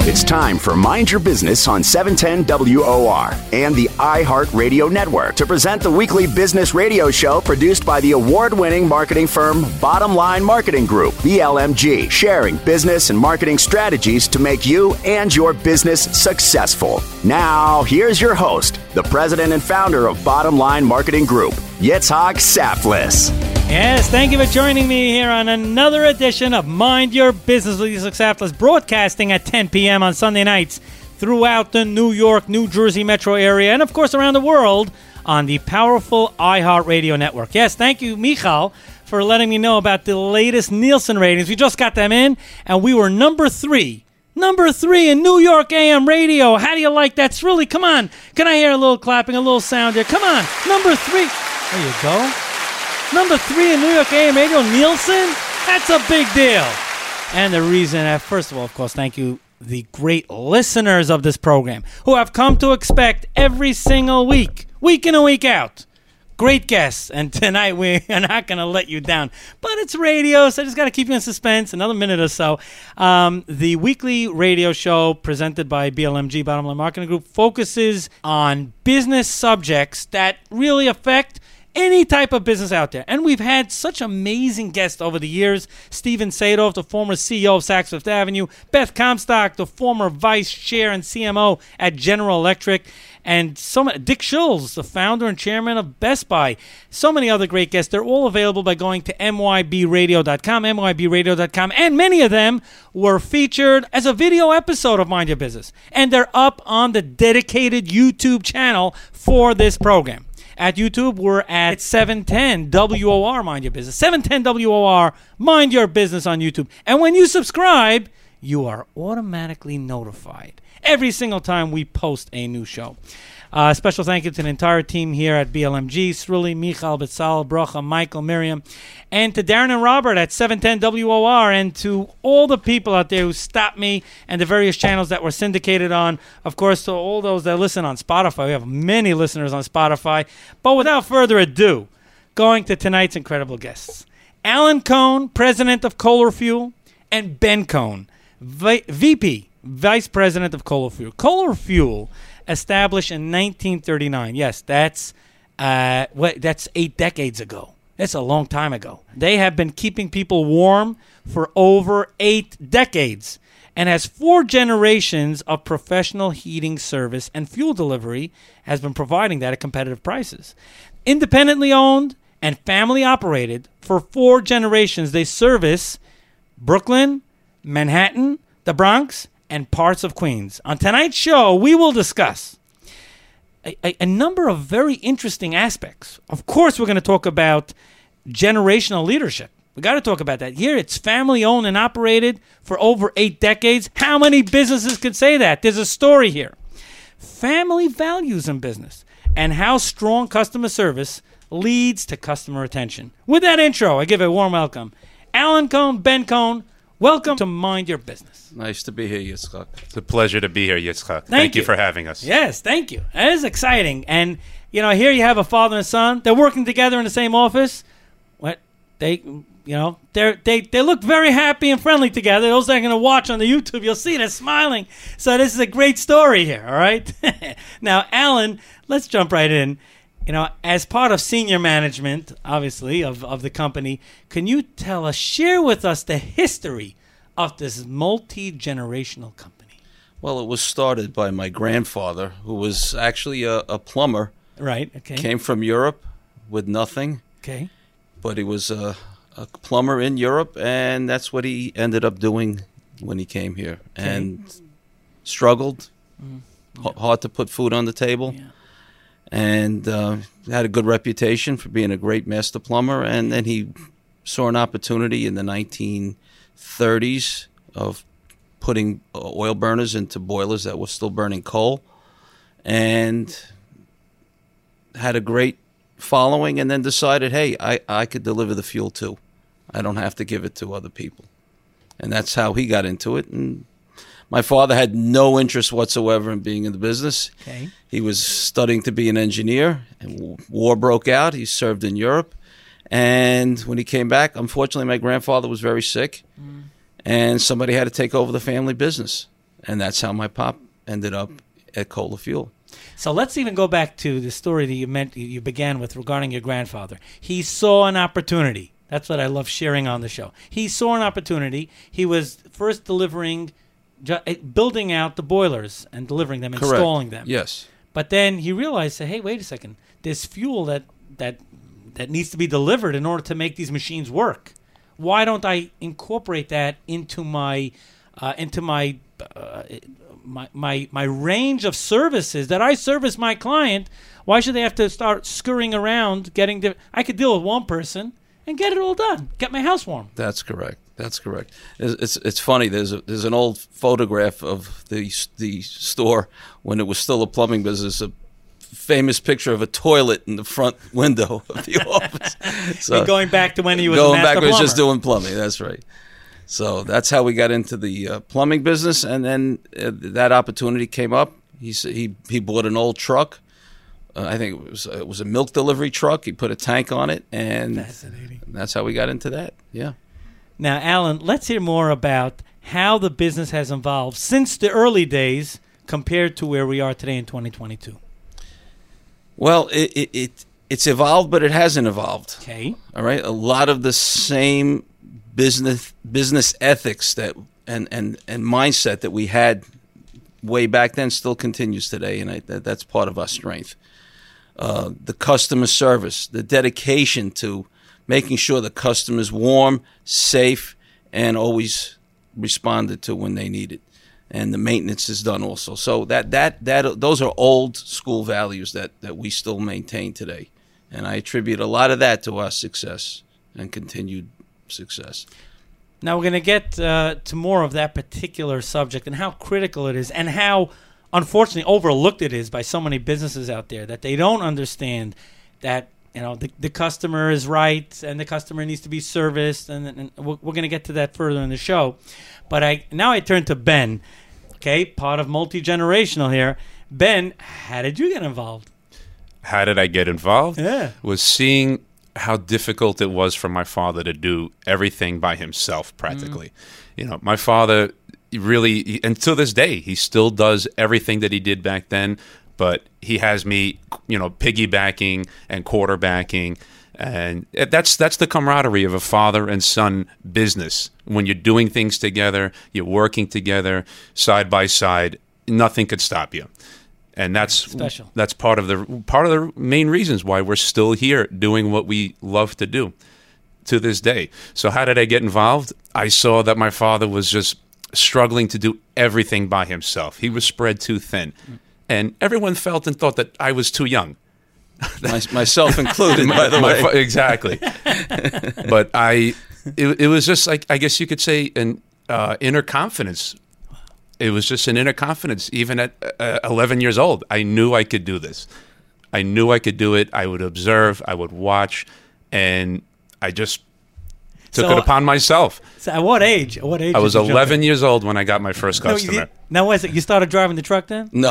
It's time for Mind Your Business on 710 WOR and the iHeartRadio Network to present the weekly business radio show produced by the award-winning marketing firm Bottom Line Marketing Group, BLMG, sharing business and marketing strategies to make you and your business successful. Now, here's your host, the president and founder of Bottom Line Marketing Group, Yitzhak Saftlis. Yes, thank you for joining me here on another edition of Mind Your Business with Yitzhak Saftlis, broadcasting at 10 p.m. on Sunday nights throughout the New York, New Jersey metro area, and of course around the world on the powerful iHeartRadio network. Yes, thank you, Michal, for letting me know about the latest Nielsen ratings. We just got them in, and we were number three in New York AM radio. How do you like that? Really, come on. Can I hear a little clapping, a little sound here? Come on, number three. There you go. Number 3 in New York AM radio, Nielsen. That's a big deal. And the reason, first of all, of course, thank you, the great listeners of this program who have come to expect every single week in and week out, great guests. And tonight we are not going to let you down. But it's radio, so I just got to keep you in suspense another minute or so. The weekly radio show presented by BLMG, Bottom Line Marketing Group, focuses on business subjects that really affect any type of business out there. And we've had such amazing guests over the years. Steven Sadoff, the former CEO of Saks Fifth Avenue. Beth Comstock, the former vice chair and CMO at General Electric. And Dick Schulz, the founder and chairman of Best Buy. So many other great guests. They're all available by going to mybradio.com. And many of them were featured as a video episode of Mind Your Business. And they're up on the dedicated YouTube channel for this program. At YouTube, we're at 710 WOR Mind Your Business. 710 WOR Mind Your Business on YouTube. And when you subscribe, you are automatically notified every single time we post a new show. Special thank you to the entire team here at BLMG, Sruli, Michal, Betzal, Brocha, Michael, Miriam, and to Darren and Robert at 710 WOR, and to all the people out there who stopped me and the various channels that were syndicated on. Of course, to all those that listen on Spotify. We have many listeners on Spotify. But without further ado, going to tonight's incredible guests. Alan Cohn, president of Kohler Fuel, and Ben Cohn, VP, vice president of Kohler Fuel. Kohler Fuel, established in 1939. Yes, that's 8 decades ago. That's a long time ago. They have been keeping people warm for over 8 decades and has 4 generations of professional heating service and fuel delivery has been providing that at competitive prices. Independently owned and family operated for 4 generations, they service Brooklyn, Manhattan, the Bronx, and parts of Queens. On tonight's show, we will discuss a number of very interesting aspects. Of course, we're going to talk about generational leadership. We got to talk about that. Here, it's family-owned and operated for over 8 decades. How many businesses could say that? There's a story here. Family values in business and how strong customer service leads to customer retention. With that intro, I give a warm welcome. Alan Cohn, Ben Cohn, welcome to Mind Your Business. Nice to be here, Yitzchak. It's a pleasure to be here, Yitzchak. Thank you for having us. Yes, thank you. It is exciting. And, here you have a father and son. They're working together in the same office. They look very happy and friendly together. Those that are going to watch on the YouTube, you'll see they're smiling. So this is a great story here, all right? Now, Alan, let's jump right in. As part of senior management, obviously, of the company, can you share with us the history of this multi-generational company? Well, it was started by my grandfather, who was actually a plumber. Right, okay. Came from Europe with nothing. Okay. But he was a plumber in Europe, and that's what he ended up doing when he came here. Okay. And struggled, hard to put food on the table. Yeah. And had a good reputation for being a great master plumber. And then he saw an opportunity in the 1930s of putting oil burners into boilers that were still burning coal, and had a great following, and then decided, hey, I could deliver the fuel too. I don't have to give it to other people. And that's how he got into it. And my father had no interest whatsoever in being in the business. Okay. He was studying to be an engineer, and war broke out. He served in Europe. And when he came back, unfortunately, my grandfather was very sick, and somebody had to take over the family business. And that's how my pop ended up at Kohler Fuel. So let's even go back to the story that you began with regarding your grandfather. He saw an opportunity. That's what I love sharing on the show. He saw an opportunity. He was first building out the boilers and delivering them, Correct. installing them. Yes. But then he realized, hey, wait a second. There's fuel that needs to be delivered in order to make these machines work. Why don't I incorporate that into my range of services that I service my client? Why should they have to start scurrying around I could deal with one person and get it all done. Get my house warm. That's correct. It's funny. There's an old photograph of the store when it was still a plumbing business. A famous picture of a toilet in the front window of the office. So going back to when he was a master plumber. He was just doing plumbing. That's right. So that's how we got into the plumbing business, and then that opportunity came up. He bought an old truck. I think it was a milk delivery truck. He put a tank on it, and that's how we got into that. Yeah. Now, Alan, let's hear more about how the business has evolved since the early days compared to where we are today in 2022. Well, it's evolved, but it hasn't evolved. Okay. All right. A lot of the same business ethics that and mindset that we had way back then still continues today, and that's part of our strength. The customer service, the dedication to making sure the customer's warm, safe, and always responded to when they need it, and the maintenance is done also. So those are old school values that we still maintain today, and I attribute a lot of that to our success and continued success. Now we're going to get to more of that particular subject and how critical it is, and how unfortunately overlooked it is by so many businesses out there, that they don't understand that the customer is right and the customer needs to be serviced, and we're going to get to that further in the show. But now I turn to Ben, okay, part of multi-generational here. Ben, how did you get involved? How did I get involved? Yeah. Was seeing how difficult it was for my father to do everything by himself, practically. My father really, and to this day, he still does everything that he did back then, but he has me, piggybacking and quarterbacking, and that's the camaraderie of a father and son business. When you're doing things together, you're working together, side by side, nothing could stop you. And that's special. That's part of the main reasons why we're still here doing what we love to do to this day. So how did I get involved? I saw that my father was just struggling to do everything by himself. He was spread too thin. And everyone felt and thought that I was too young. Myself included, by the way. Exactly. But it was just like, I guess you could say, an inner confidence. It was just an inner confidence. Even at 11 years old, I knew I could do this. I knew I could do it. I would observe, I would watch, and I just took it upon myself. So at what age? I was 11 years old when I got my first customer. Now, what is it? You started driving the truck then? No.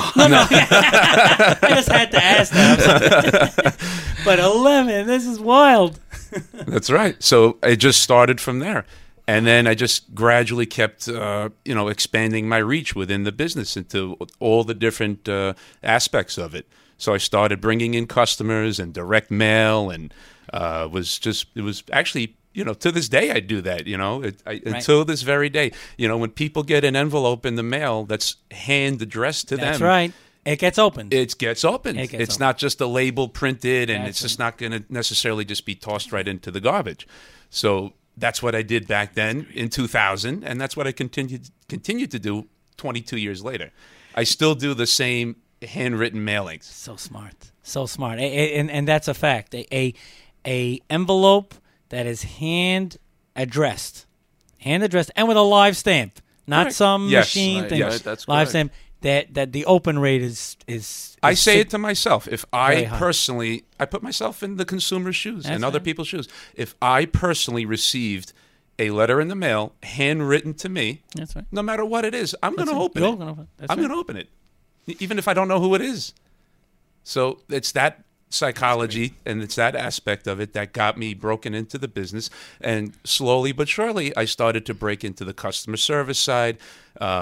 I just had to ask that. But 11, this is wild. That's right. So it just started from there. And then I just gradually kept, expanding my reach within the business into all the different aspects of it. So I started bringing in customers and direct mail, and it was actually, to this day I do that, until this very day. When people get an envelope in the mail that's hand addressed to them. That's right. It gets opened. It gets opened. It's not just a label printed, and it's just not going to necessarily just be tossed right into the garbage. So that's what I did back then in 2000, and that's what I continued to do 22 years later. I still do the same handwritten mailings. So smart, and that's a fact. A envelope that is hand addressed, and with a live stamp, not some machine thing. Yes, that's live correct. stamp. That the open rate is I say it to myself. If I personally, I put myself in the consumer's shoes and other people's shoes. If I personally received a letter in the mail, handwritten to me, that's right. No matter what it is, I'm going to open it. I'm going to open it, even if I don't know who it is. So it's that psychology and it's that aspect of it that got me broken into the business. And slowly but surely, I started to break into the customer service side,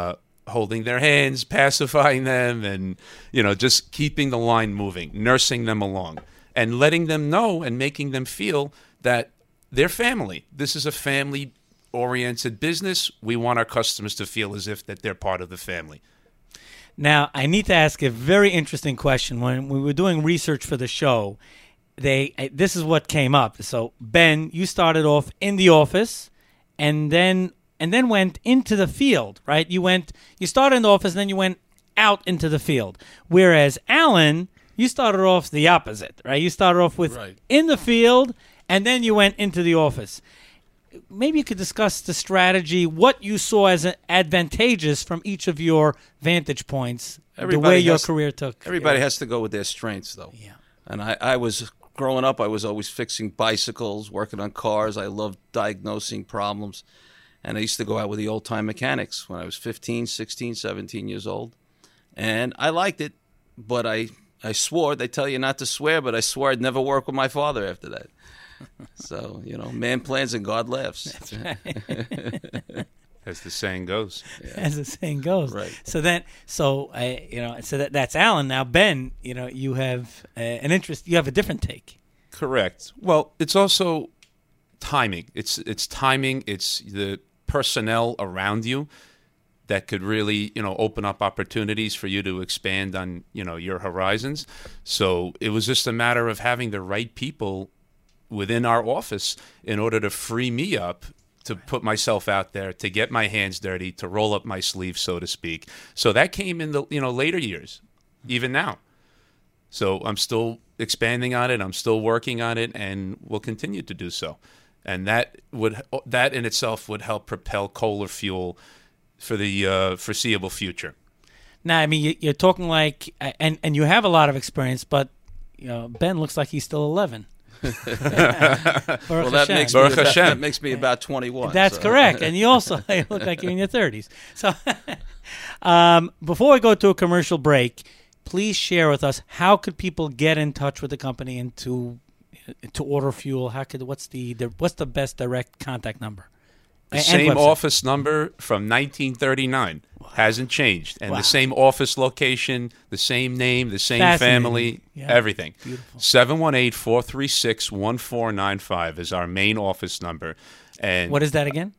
holding their hands, pacifying them, and, just keeping the line moving, nursing them along, and letting them know and making them feel that they're family. This is a family-oriented business. We want our customers to feel as if that they're part of the family. Now, I need to ask a very interesting question. When we were doing research for the show, this is what came up. So, Ben, you started off in the office and then went into the field, right? You started in the office, and then you went out into the field. Whereas Alan, you started off the opposite, right? You started off with in the field, and then you went into the office. Maybe you could discuss the strategy, what you saw as advantageous from each of your vantage points, the way your career took. Everybody has to go with their strengths, though. Yeah. And I was, growing up, I was always fixing bicycles, working on cars. I loved diagnosing problems. And I used to go out with the old-time mechanics when I was 15, 16, 17 years old. And I liked it, but I swore. They tell you not to swear, but I swore I'd never work with my father after that. So, man plans and God laughs. That's right. As the saying goes. Yeah. As the saying goes. Right. So that's Alan. Now, Ben, you have an interest. You have a different take. Correct. Well, it's also timing. It's timing. It's the personnel around you that could really, open up opportunities for you to expand on, your horizons. So it was just a matter of having the right people within our office in order to free me up to put myself out there, to get my hands dirty, to roll up my sleeves, so to speak. So that came in the later years, even now. So I'm still expanding on it. I'm still working on it, and will continue to do so. And that in itself would help propel Kohler Fuel for the foreseeable future. Now, I mean, you're talking like, and you have a lot of experience, but Ben looks like he's still 11. Well, that makes me about 21. That's correct. And you also look like you're in your 30s. So before we go to a commercial break, please share with us, how could people get in touch with the company and to order fuel? What's the best direct contact number? The same office number from 1939. Hasn't changed. And the same office location, the same name, the same family, everything. Beautiful. 718-436-1495 is our main office number. And what is that again?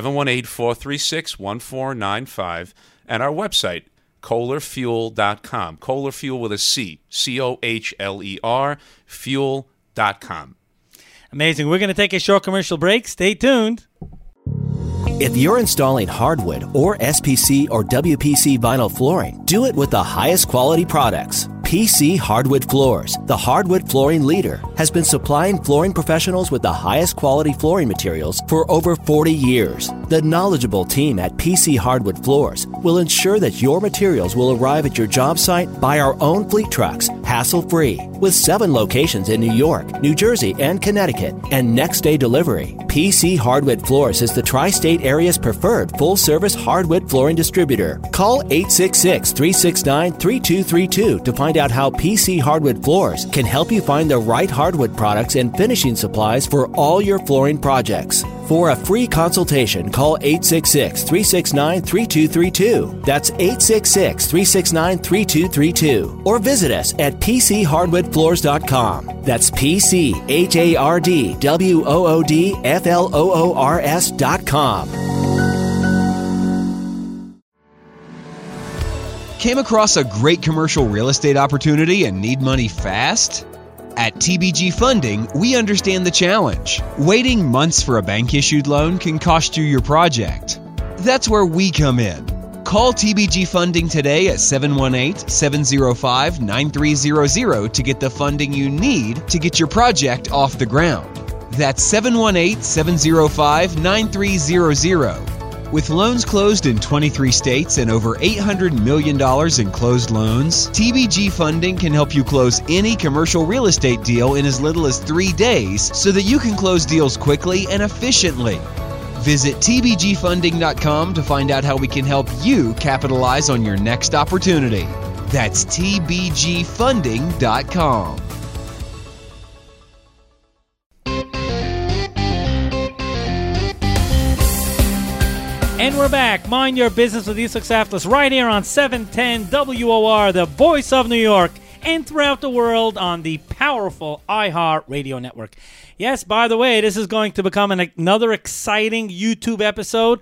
718-436-1495. And our website, KohlerFuel.com. Kohler Fuel with a C. COHLER, fuel.com. Amazing. We're going to take a short commercial break. Stay tuned. If you're installing hardwood or SPC or WPC vinyl flooring, do it with the highest quality products. PC Hardwood Floors, the hardwood flooring leader, has been supplying flooring professionals with the highest quality flooring materials for over 40 years. The knowledgeable team at PC Hardwood Floors will ensure that your materials will arrive at your job site by our own fleet trucks, hassle-free. With 7 locations in New York, New Jersey, and Connecticut, and next-day delivery, PC Hardwood Floors is the tri-state area's preferred full-service hardwood flooring distributor. Call 866-369-3232 to find out how PC Hardwood Floors can help you find the right hardwood products and finishing supplies for all your flooring projects. For a free consultation, call 866-369-3232. That's 866-369-3232. Or visit us at PCHardwoodFloors.com. That's PCHardwoodFloors.com. Came across a great commercial real estate opportunity and need money fast? At TBG Funding, we understand the challenge. Waiting months for a bank-issued loan can cost you your project. That's where we come in. Call TBG Funding today at 718-705-9300 to get the funding you need to get your project off the ground. That's 718-705-9300. With loans closed in 23 states and over $800 million in closed loans, TBG Funding can help you close any commercial real estate deal in as little as 3 days so that you can close deals quickly and efficiently. Visit tbgfunding.com to find out how we can help you capitalize on your next opportunity. That's tbgfunding.com. And we're back. Mind Your Business with Yusuf Saflis right here on 710 WOR, the voice of New York, and throughout the world on the powerful iHeart Radio Network. Yes, by the way, this is going to become another exciting YouTube episode.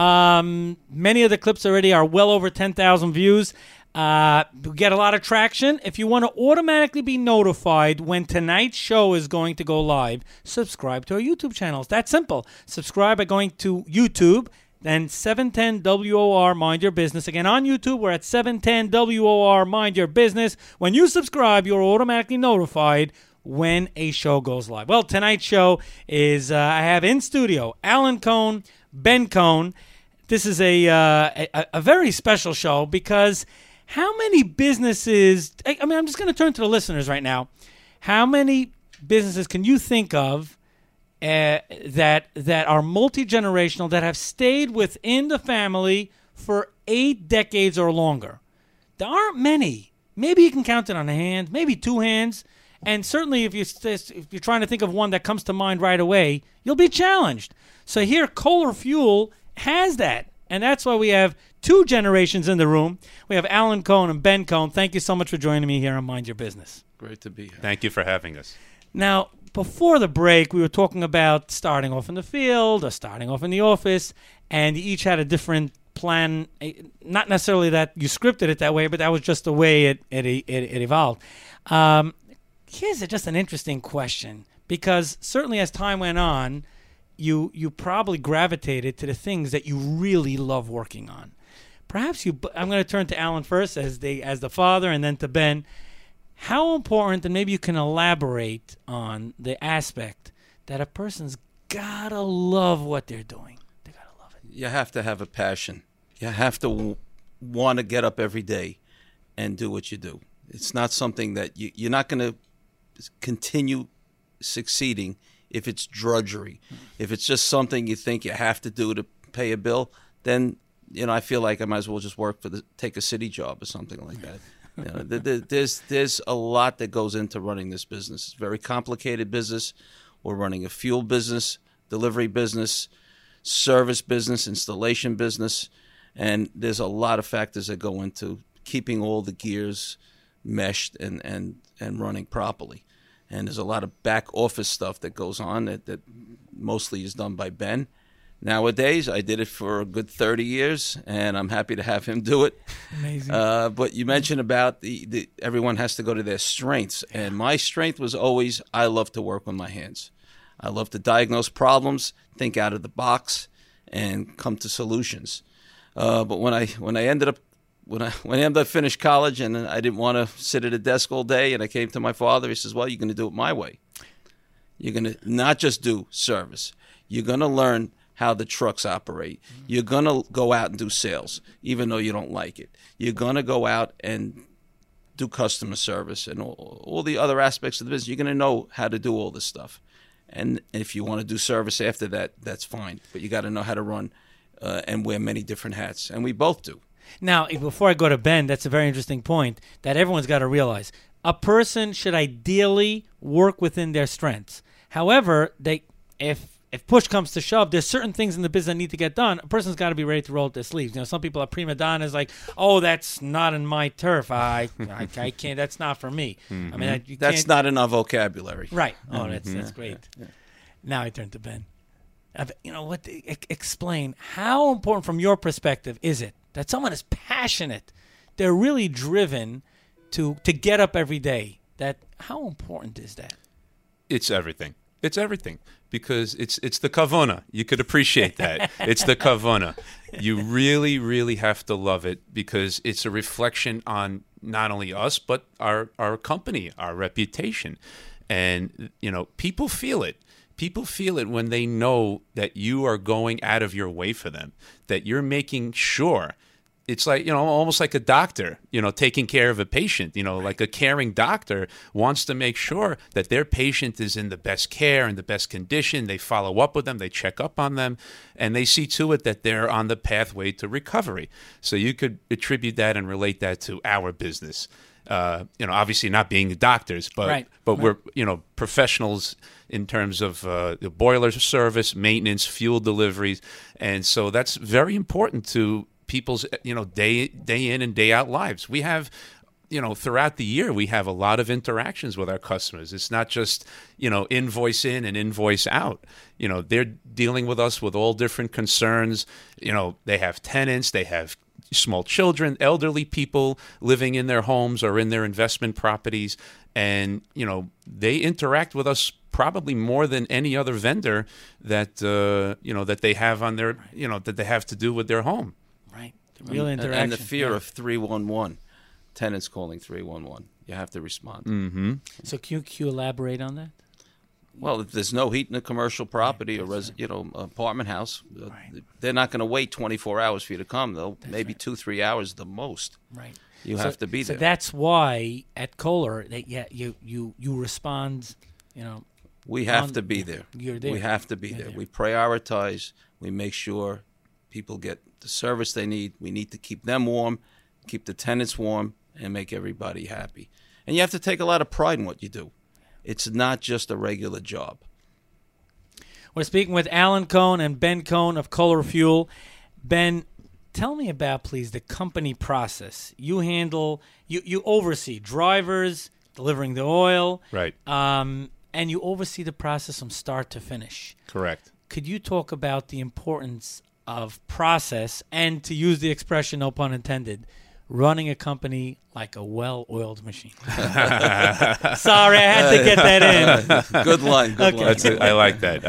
Many of the clips already are well over 10,000 views. We get a lot of traction. If you want to automatically be notified when tonight's show is going to go live, subscribe to our YouTube channel. It's that simple. Subscribe by going to YouTube, then 710 WOR Mind Your Business. Again, on YouTube, we're at 710 WOR Mind Your Business. When you subscribe, you're automatically notified when a show goes live. Well, tonight's show is, I have in studio Alan Cohn, Ben Cohn. This is a very special show because how many businesses, I mean, I'm just going to turn to the listeners right now. How many businesses can you think of that are multi-generational, that have stayed within the family for 8 decades or longer? There aren't many. Maybe you can count it on a hand, maybe 2 hands. And certainly if you're trying to think of one that comes to mind right away, you'll be challenged. So here, Kohler Fuel has that. And that's why we have 2 generations in the room. We have Alan Cohn and Ben Cohn. Thank you so much for joining me here on Mind Your Business. Great to be here. Thank you for having us. Now, before the break, we were talking about starting off in the field or starting off in the office, and you each had a different plan. Not necessarily that you scripted it that way, but that was just the way it evolved. Here's just an interesting question, because certainly as time went on, you probably gravitated to the things that you really love working on. Perhaps I'm going to turn to Alan first as the father, and then to Ben. How important, and maybe you can elaborate on the aspect that a person's got to love what they're doing. They got to love it. You have to have a passion. You have to want to get up every day and do what you do. It's not something that you're not going to continue succeeding if it's drudgery. If it's just something you think you have to do to pay a bill, then I feel like I might as well just take a city job or something like that. There's a lot that goes into running this business. It's a very complicated business. We're running a fuel business, delivery business, service business, installation business, and there's a lot of factors that go into keeping all the gears meshed and running properly. And there's a lot of back office stuff that goes on that mostly is done by Ben. Nowadays, I did it for a good 30 years, and I'm happy to have him do it. Amazing. But you mentioned about the everyone has to go to their strengths. And my strength was always I love to work with my hands. I love to diagnose problems, think out of the box, and come to solutions. But when I ended up finished college and I didn't want to sit at a desk all day, and I came to my father, he says, well, you're going to do it my way. You're going to not just do service. You're going to learn how the trucks operate. You're going to go out and do sales, even though you don't like it. You're going to go out and do customer service and all the other aspects of the business. You're going to know how to do all this stuff. And if you want to do service after that, that's fine. But you got to know how to run and wear many different hats. And we both do. Now, before I go to Ben, that's a very interesting point that everyone's got to realize. A person should ideally work within their strengths. However, if push comes to shove, there's certain things in the business that need to get done. A person's got to be ready to roll up their sleeves. Some people are prima donnas, like, oh, that's not in my turf. I can't. That's not for me. Mm-hmm. I mean, that's not in our vocabulary. Right. Oh, that's great. Yeah. Now I turn to Ben. Explain how important, from your perspective, is it that someone is passionate, they're really driven to get up every day? How important is that? It's everything. It's everything, because it's the kavona. You could appreciate that. It's the kavona. You really, really have to love it, because it's a reflection on not only us, but our company, our reputation. And, people feel it. People feel it when they know that you are going out of your way for them, that you're making sure. It's like, almost like a doctor, taking care of a patient, like a caring doctor wants to make sure that their patient is in the best care and the best condition. They follow up with them, they check up on them, and they see to it that they're on the pathway to recovery. So you could attribute that and relate that to our business. Obviously not being doctors, but Right. we're professionals in terms of the boiler service, maintenance, fuel deliveries, and so that's very important to people's day in and day out lives. We have throughout the year, we have a lot of interactions with our customers. It's not just, invoice in and invoice out. They're dealing with us with all different concerns. They have tenants, they have small children, elderly people living in their homes or in their investment properties. And, they interact with us probably more than any other vendor that, that they have on their, that they have to do with their home. Right. The real interaction. And the fear of 311. Tenants calling 311. You have to respond. Mm-hmm. So can you elaborate on that? Well, if there's no heat in a commercial property or apartment house, they're not going to wait 24 hours for you to come. They'll maybe 2-3 hours the most. Right. You have to be there. So that's why at Kohler that you respond. We have to be there. You're there. We have to be there. We prioritize. We make sure people get the service they need. We need to keep them warm, keep the tenants warm, and make everybody happy. And you have to take a lot of pride in what you do. It's not just a regular job. We're speaking with Alan Cohn and Ben Cohn of Kohler Fuel. Ben, tell me about, please, the company process. You handle, you oversee drivers, delivering the oil. Right. And you oversee the process from start to finish. Correct. Could you talk about the importance of process and, to use the expression, no pun intended, running a company like a well-oiled machine? Sorry, I had to get that in. Good line. Good line. I like that.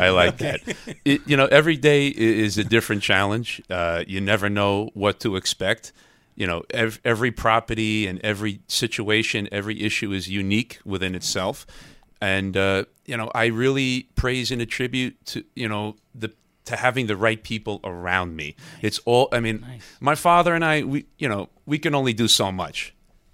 Every day is a different challenge. You never know what to expect. Every property and every situation, every issue is unique within itself. And, I really praise and attribute to, to having the right people around me. Nice. It's all, My father and I, we can only do so much.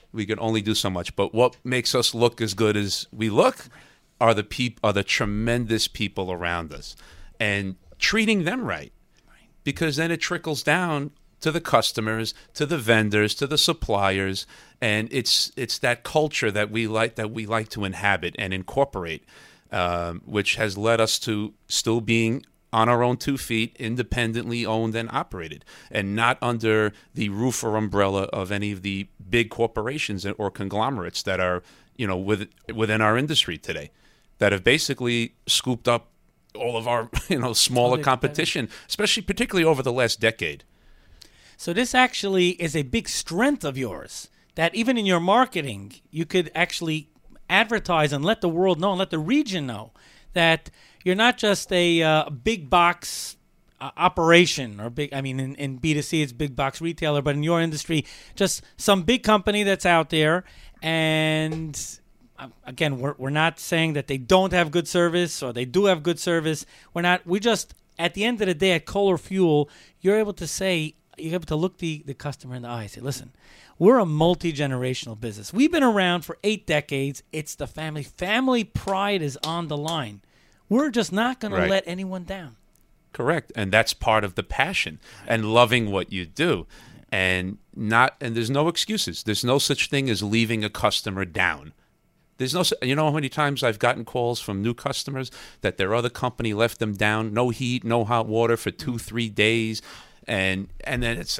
But what makes us look as good as we look are the tremendous people around us, and treating them right. Because then it trickles down to the customers, to the vendors, to the suppliers, and it's that culture that we like to inhabit and incorporate, which has led us to still being on our own 2 feet, independently owned and operated, and not under the roof or umbrella of any of the big corporations or conglomerates that are, within our industry today, that have basically scooped up all of our, smaller competition, particularly over the last decade. So this actually is a big strength of yours, that even in your marketing, you could actually advertise and let the world know and let the region know that you're not just a big box operation or big. In B2C, it's big box retailer, but in your industry, just some big company that's out there. And again, we're not saying that they don't have good service or they do have good service. We just, at the end of the day, at Kohler Fuel, you're able to look the customer in the eye and say, listen, we're a multi-generational business. We've been around for 8 decades. It's the family. Family pride is on the line. We're just not going to let anyone down. Correct. And that's part of the passion and loving what you do. And there's no excuses. There's no such thing as leaving a customer down. There's no, how many times I've gotten calls from new customers that their other company left them down, no heat, no hot water for 2-3 days. And then it's,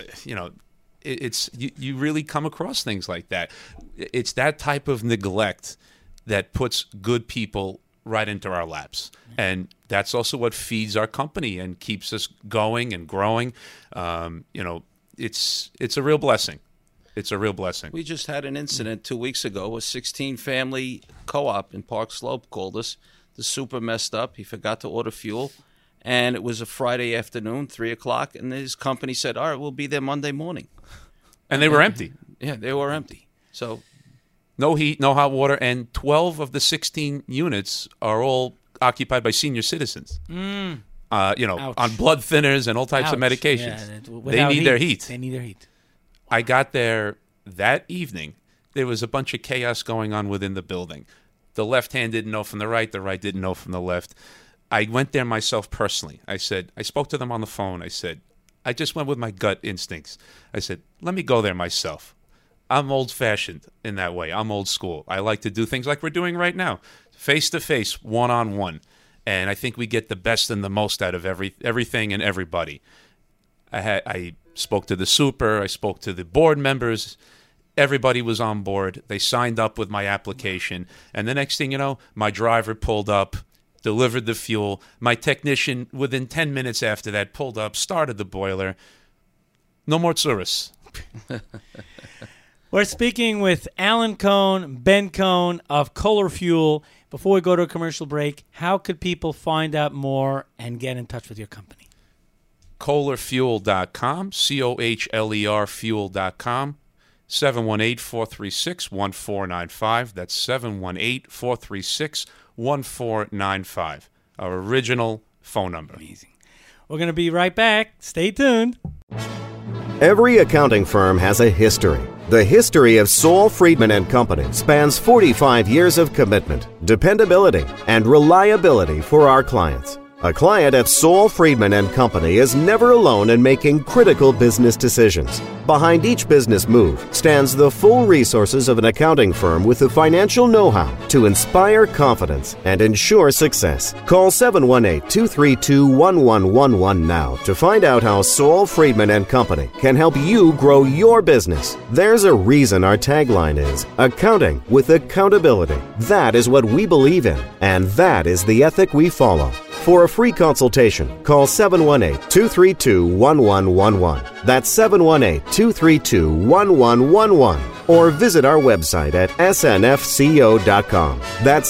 you really come across things like that. It's that type of neglect that puts good people right into our laps. And that's also what feeds our company and keeps us going and growing. It's a real blessing. It's a real blessing. We just had an incident 2 weeks ago. A 16-family co-op in Park Slope called us. The super messed up. He forgot to order fuel. And it was a Friday afternoon, 3 o'clock, and his company said, all right, we'll be there Monday morning. And they were empty. Yeah, they were empty. So no heat, no hot water, and 12 of the 16 units are all occupied by senior citizens. On blood thinners and all types of medications. Yeah, they need their heat. They need their heat. I got there that evening. There was a bunch of chaos going on within the building. The left hand didn't know from the right didn't know from the left. I went there myself personally. I spoke to them on the phone. I said, I just went with my gut instincts. I said, let me go there myself. I'm old-fashioned in that way. I'm old school. I like to do things like we're doing right now, face-to-face, one-on-one. And I think we get the best and the most out of everything and everybody. I spoke to the super. I spoke to the board members. Everybody was on board. They signed up with my application. And the next thing you know, my driver pulled up, delivered the fuel. My technician, within 10 minutes after that, pulled up, started the boiler. No more tourists. We're speaking with Alan Cohn, Ben Cohn of Kohler Fuel. Before we go to a commercial break, how could people find out more and get in touch with your company? KohlerFuel.com, COHLER Fuel.com, 718-436-1495. That's 718-436-1495. Our original phone number. Amazing. We're going to be right back. Stay tuned. Every accounting firm has a history. The history of Saul Friedman and Company spans 45 years of commitment, dependability, and reliability for our clients. A client at Saul Friedman and Company is never alone in making critical business decisions. Behind each business move stands the full resources of an accounting firm with the financial know-how to inspire confidence and ensure success. Call 718-232-1111 now to find out how Saul Friedman and Company can help you grow your business. There's a reason our tagline is accounting with accountability. That is what we believe in, and that is the ethic we follow. For a free consultation, call 718-232-1111. That's 718-232-1111. Or visit our website at snfco.com. That's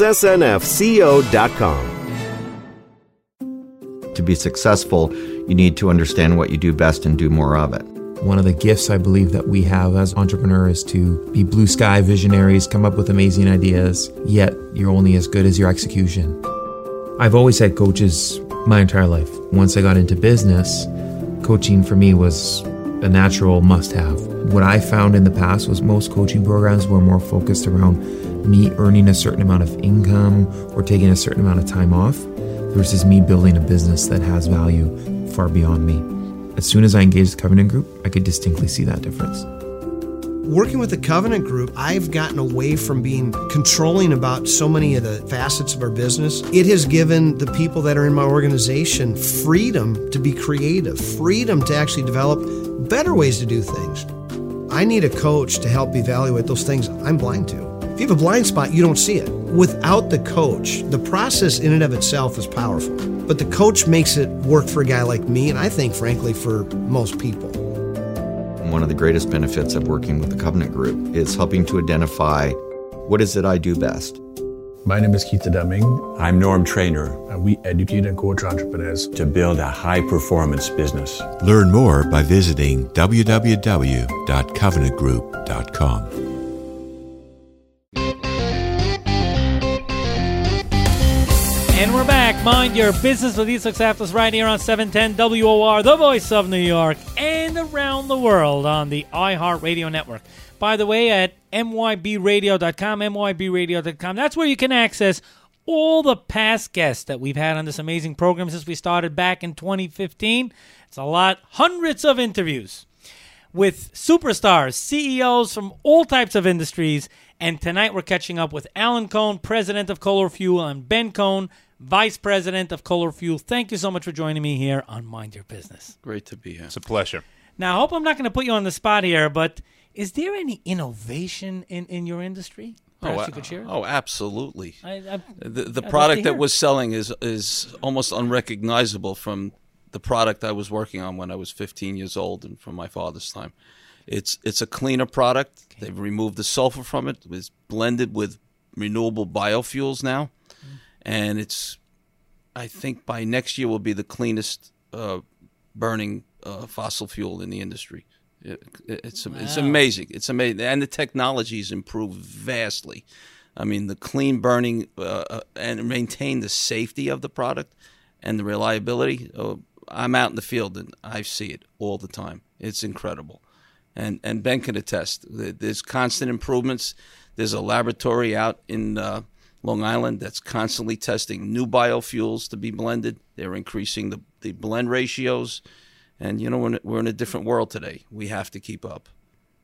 snfco.com. To be successful, you need to understand what you do best and do more of it. One of the gifts I believe that we have as entrepreneurs is to be blue sky visionaries, come up with amazing ideas, yet you're only as good as your execution. I've always had coaches my entire life. Once I got into business, coaching for me was a natural must-have. What I found in the past was most coaching programs were more focused around me earning a certain amount of income or taking a certain amount of time off versus me building a business that has value far beyond me. As soon as I engaged the Covenant Group, I could distinctly see that difference. Working with the Covenant Group, I've gotten away from being controlling about so many of the facets of our business. It has given the people that are in my organization freedom to be creative, freedom to actually develop better ways to do things. I need a coach to help evaluate those things I'm blind to. If you have a blind spot, you don't see it. Without the coach, the process in and of itself is powerful. But the coach makes it work for a guy like me, and I think, frankly, for most people. One of the greatest benefits of working with the Covenant Group is helping to identify what is it I do best. My name is Keith Deming. I'm Norm Trainer. And we educate and coach entrepreneurs to build a high-performance business. Learn more by visiting www.covenantgroup.com. And we're back. Mind your business with Itzhak Saftos right here on 710 WOR, the voice of New York, and around the world on the iHeartRadio network. By the way, at mybradio.com, mybradio.com, that's where you can access all the past guests that we've had on this amazing program since we started back in 2015. It's a lot, hundreds of interviews with superstars, CEOs from all types of industries. And tonight we're catching up with Alan Cohn, president of Kohler Fuel, and Ben Cohn, vice president of Kohler Fuel. Thank you so much for joining me here on Mind Your Business. Great to be here. It's a pleasure. Now, I hope I'm not going to put you on the spot here, but is there any innovation in your industry? Perhaps you could share? Oh, absolutely. The I'd product love to that hear. we're selling is almost unrecognizable from the product I was working on when I was 15 years old and from my father's time. It's a cleaner product. Okay. They've removed the sulfur from it. It's blended with renewable biofuels now. And I think by next year will be the cleanest burning fossil fuel in the industry. It's amazing. It's amazing. And the technology's improved vastly. I mean, the clean burning and maintain the safety of the product and the reliability. I'm out in the field and I see it all the time. It's incredible. And Ben can attest. There's constant improvements. There's a laboratory out in Long Island that's constantly testing new biofuels to be blended. They're increasing the blend ratios. And, we're in a different world today. We have to keep up.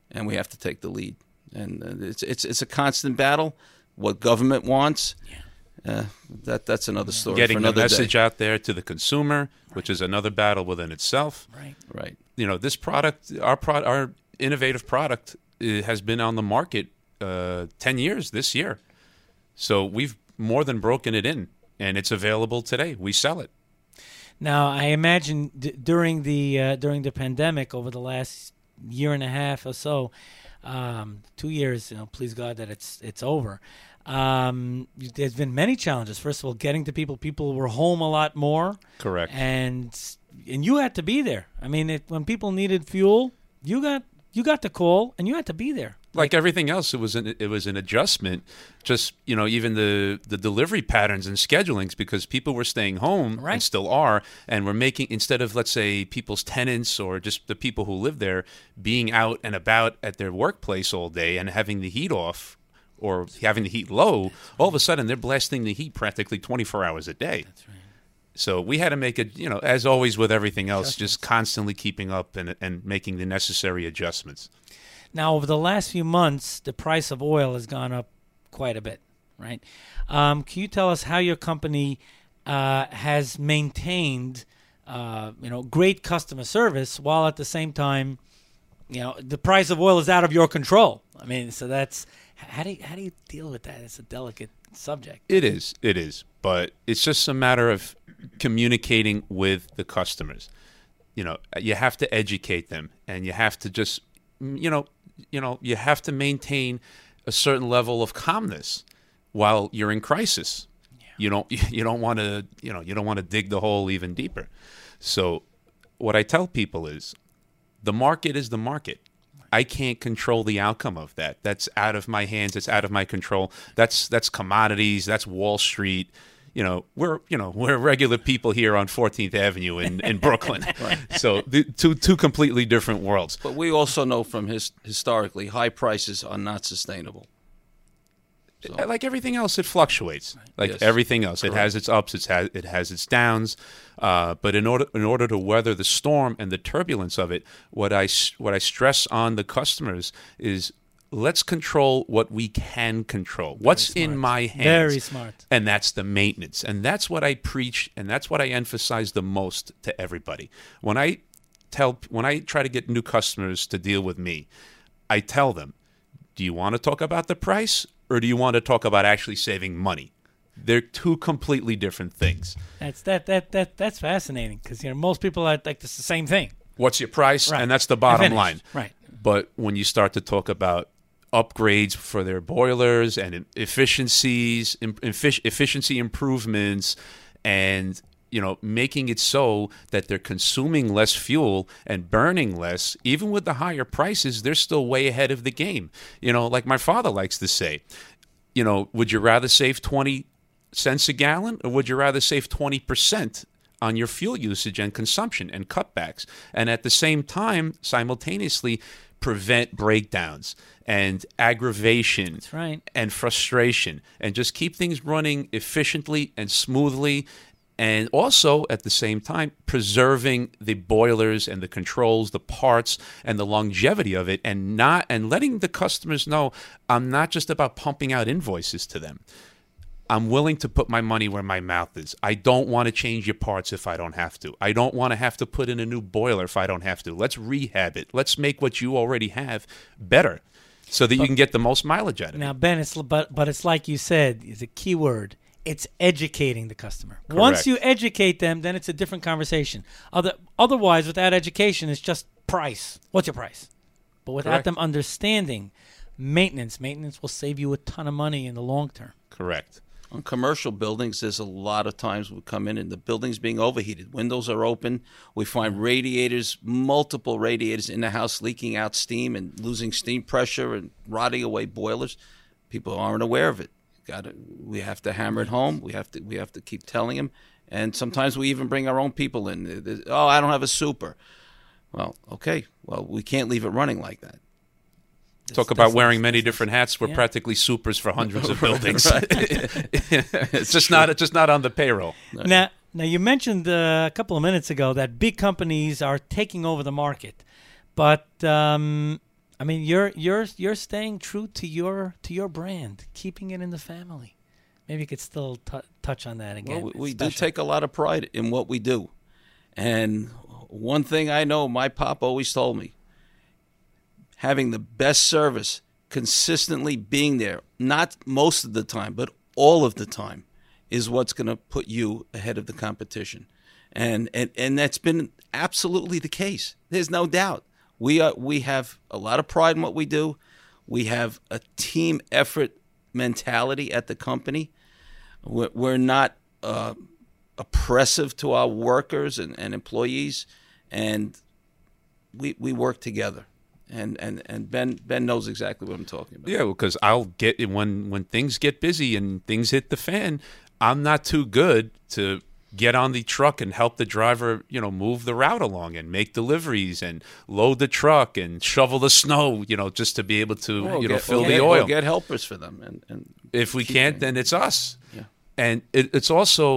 and we have to take the lead. And it's a constant battle. What government wants, that's another story. Getting for another the message day. out there to the consumer, which is another battle within itself. Right. This product, our innovative product, has been on the market 10 years this year. So we've more than broken it in, and it's available today. We sell it. Now, I imagine during the pandemic over the last year and a half or so, 2 years, please God that it's over. There's been many challenges. First of all, getting to people. People were home a lot more. Correct. And you had to be there. I mean, when people needed fuel, you got the call, and you had to be there. Like everything else, it was an adjustment. Just even the delivery patterns and schedulings, because people were staying home and still are, and we're making, instead of, let's say, people's tenants or just the people who live there being out and about at their workplace all day and having the heat off or having the heat low, all of a sudden they're blasting the heat practically 24 hours a day. That's right. So we had to make it, as always with everything else, just constantly keeping up and making the necessary adjustments. Now, over the last few months, the price of oil has gone up quite a bit, right? Can you tell us how your company has maintained, great customer service while at the same time, the price of oil is out of your control? I mean, so that's how do you deal with that? It's a delicate subject. It is, but it's just a matter of communicating with the customers. You have to educate them, and you have to just, you have to maintain a certain level of calmness while you're in crisis. You don't want to dig the hole even deeper. So what I tell people is, the market is the market. I can't control the outcome of that. That's out of my hands. It's out of my control. That's commodities. That's Wall Street. We're regular people here on 14th Avenue in Brooklyn. Right. So two completely different worlds. But we also know from historically, high prices are not sustainable. So. Like everything else, it fluctuates. Like everything else, Correct. It has its ups, it has its downs. But in order to weather the storm and the turbulence of it, what I stress on the customers is, let's control what we can control. What's in my hands? Very smart. And that's the maintenance. And that's what I preach, and that's what I emphasize the most to everybody. When I try to get new customers to deal with me, I tell them, do you want to talk about the price, or do you want to talk about actually saving money? They're two completely different things. That's fascinating, because most people are like, it's the same thing. What's your price? Right. And that's the bottom line. Right. But when you start to talk about upgrades for their boilers and efficiency improvements, and making it so that they're consuming less fuel and burning less, even with the higher prices, they're still way ahead of the game. Like my father likes to say, would you rather save 20 cents a gallon, or would you rather save 20% on your fuel usage and consumption and cutbacks, and at the same time simultaneously prevent breakdowns and aggravation and frustration, and just keep things running efficiently and smoothly, and also at the same time preserving the boilers and the controls, the parts, and the longevity of it, and letting the customers know I'm not just about pumping out invoices to them. I'm willing to put my money where my mouth is. I don't want to change your parts if I don't have to. I don't want to have to put in a new boiler if I don't have to. Let's rehab it. Let's make what you already have better, so that you can get the most mileage out of it. Now, Ben, it's like you said, it's a key word. It's educating the customer. Correct. Once you educate them, then it's a different conversation. Otherwise, without education, it's just price. What's your price? But without Correct. them understanding maintenance will save you a ton of money in the long term. Correct. On commercial buildings, there's a lot of times we come in and the building's being overheated. Windows are open. We find radiators, multiple radiators in the house leaking out steam and losing steam pressure and rotting away boilers. People aren't aware of it. We have to hammer it home. We have to keep telling them. And sometimes we even bring our own people in. Oh, I don't have a super. Well, okay. Well, we can't leave it running like that. Talk about wearing many different hats. We're practically supers for hundreds of buildings. It's just not on the payroll. Now you mentioned a couple of minutes ago that big companies are taking over the market, but I mean, you're staying true to your brand, keeping it in the family. Maybe you could still touch on that again. Well, we do take a lot of pride in what we do. And one thing I know, my pop always told me, having the best service, consistently being there, not most of the time, but all of the time, is what's going to put you ahead of the competition. And that's been absolutely the case. There's no doubt. We have a lot of pride in what we do. We have a team effort mentality at the company. We're not oppressive to our workers and employees, and we work together. And Ben knows exactly what I'm talking about. Yeah, because I'll get when things get busy and things hit the fan, I'm not too good to get on the truck and help the driver, move the route along and make deliveries and load the truck and shovel the snow, just to be able to, fill the oil. We'll get helpers for them. And if we can't, then it's us. Yeah. And it's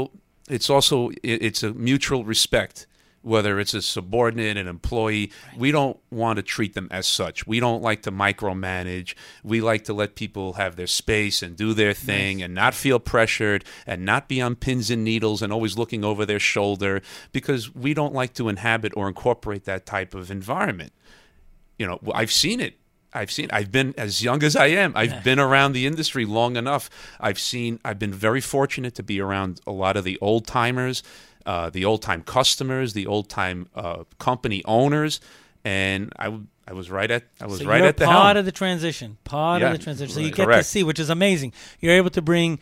a mutual respect. Whether it's a subordinate, an employee, we don't want to treat them as such. We don't like to micromanage. We like to let people have their space and do their thing and not feel pressured and not be on pins and needles and always looking over their shoulder, because we don't like to inhabit or incorporate that type of environment. I've seen it. I've been, as young as I am, I've been around the industry long enough. I've been very fortunate to be around a lot of the old timers, the old-time customers, the old-time company owners, and I was right at the helm. Part of the transition. So you get to see, which is amazing. You're able to bring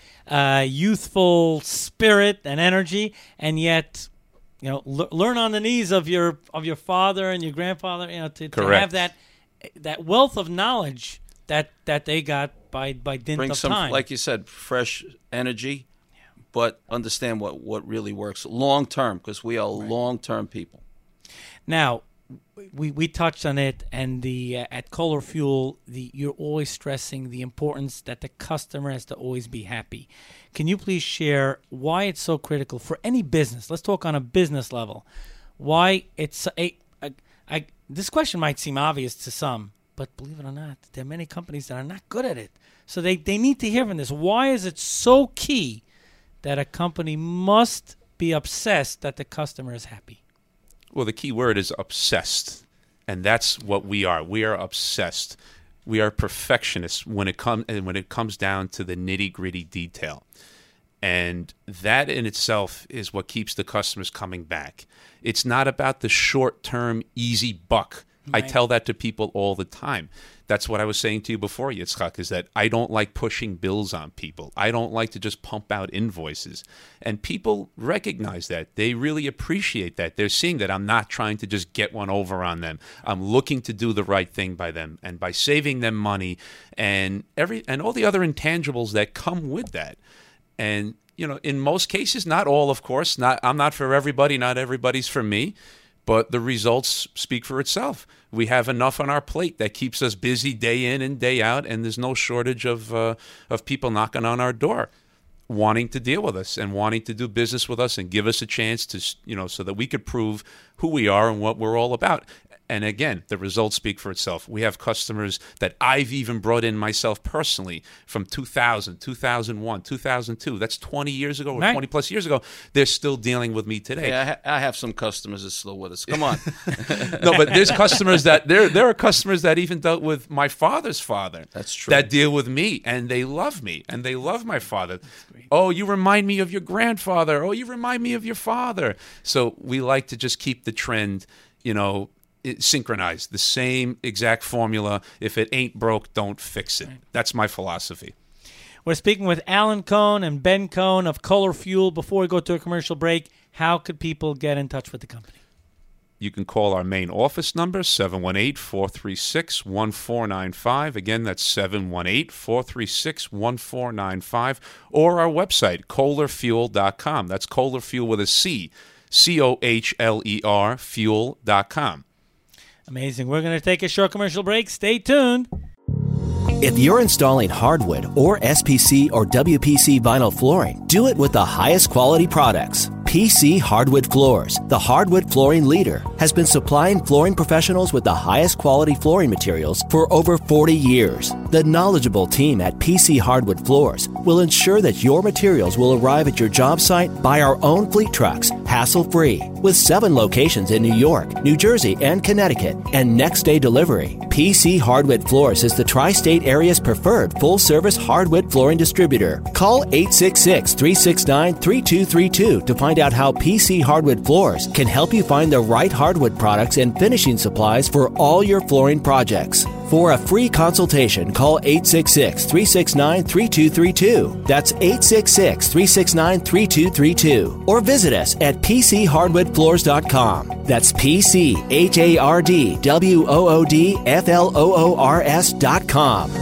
youthful spirit and energy, and yet, learn on the knees of your father and your grandfather. To have that wealth of knowledge that they got by dint bring of some, time. like you said, fresh energy. But understand what really works long term, because we are long-term people. Now, we touched on it, and at Kohler Fuel, you're always stressing the importance that the customer has to always be happy. Can you please share why it's so critical for any business? Let's talk on a business level. Why it's this question might seem obvious to some, but believe it or not, there are many companies that are not good at it. So they need to hear from this. Why is it so key that a company must be obsessed that the customer is happy? Well, the key word is obsessed, and that's what we are. We are obsessed. We are perfectionists when it comes down to the nitty-gritty detail. And that in itself is what keeps the customers coming back. It's not about the short-term easy buck. Right. I tell that to people all the time. That's what I was saying to you before, Yitzchak, is that I don't like pushing bills on people. I don't like to just pump out invoices. And people recognize that. They really appreciate that. They're seeing that I'm not trying to just get one over on them. I'm looking to do the right thing by them and by saving them money and all the other intangibles that come with that. And, in most cases, not all, of course. I'm not for everybody. Not everybody's for me. But the results speak for itself. We have enough on our plate that keeps us busy day in and day out, and there's no shortage of people knocking on our door, wanting to deal with us and wanting to do business with us and give us a chance to, so that we could prove who we are and what we're all about. And again, the results speak for itself. We have customers that I've even brought in myself personally from 2000, 2001, 2002. That's 20 years ago or 20 plus years ago. They're still dealing with me today. Yeah, I have some customers that are still with us. Come on. No, but there's customers that there are customers that even dealt with my father's father. That's true. That deal with me, and they love me, and they love my father. Oh, you remind me of your grandfather. Oh, you remind me of your father. So we like to just keep the trend, synchronized, the same exact formula. If it ain't broke, don't fix it. Right. That's my philosophy. We're speaking with Alan Cohn and Ben Cohn of Kohler Fuel. Before we go to a commercial break, how could people get in touch with the company? You can call our main office number, 718-436-1495. Again, that's 718-436-1495. Or our website, KohlerFuel.com. That's Kohler Fuel with a C, COHLER Fuel.com. Amazing. We're going to take a short commercial break. Stay tuned. If you're installing hardwood or SPC or WPC vinyl flooring, do it with the highest quality products. PC Hardwood Floors, the hardwood flooring leader, has been supplying flooring professionals with the highest quality flooring materials for over 40 years. The knowledgeable team at PC Hardwood Floors will ensure that your materials will arrive at your job site by our own fleet trucks, hassle-free. With 7 locations in New York, New Jersey, and Connecticut, and next-day delivery, PC Hardwood Floors is the tri-state area's preferred full-service hardwood flooring distributor. Call 866-369-3232 to find out how PC Hardwood Floors can help you find the right hardwood products and finishing supplies for all your flooring projects. For a free consultation, call 866-369-3232. That's 866-369-3232. Or visit us at PCHardwoodFloors.com. That's PCHardwoodFloors.com.